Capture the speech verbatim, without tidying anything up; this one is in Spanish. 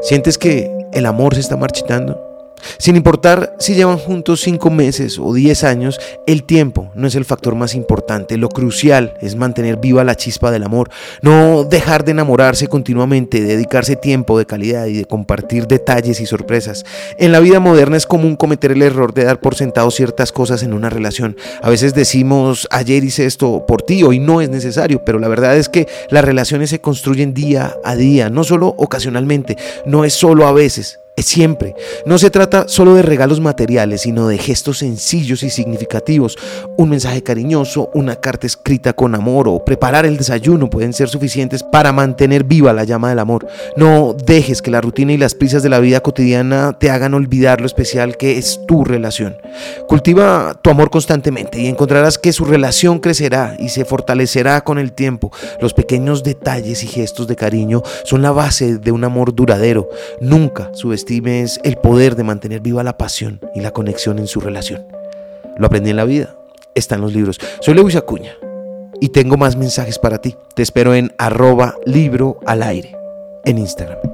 ¿Sientes que el amor se está marchitando? Sin importar si llevan juntos cinco meses o diez años, el tiempo no es el factor más importante. Lo crucial es mantener viva la chispa del amor, no dejar de enamorarse continuamente, dedicarse tiempo de calidad y de compartir detalles y sorpresas. En la vida moderna es común cometer el error de dar por sentado ciertas cosas en una relación. A veces decimos, ayer hice esto por ti, hoy no es necesario, pero la verdad es que las relaciones se construyen día a día, no solo ocasionalmente, no es solo a veces. Es siempre. No se trata solo de regalos materiales, sino de gestos sencillos y significativos. Un mensaje cariñoso, una carta escrita con amor o preparar el desayuno pueden ser suficientes para mantener viva la llama del amor. No dejes que la rutina y las prisas de la vida cotidiana te hagan olvidar lo especial que es tu relación. Cultiva tu amor constantemente y encontrarás que su relación crecerá y se fortalecerá con el tiempo. Los pequeños detalles y gestos de cariño son la base de un amor duradero. Nunca subestimes el poder de mantener viva la pasión y la conexión en su relación. Lo aprendí en la vida, está en los libros. Soy Lewis Acuña y tengo más mensajes para ti. Te espero en arroba libro al aire en Instagram.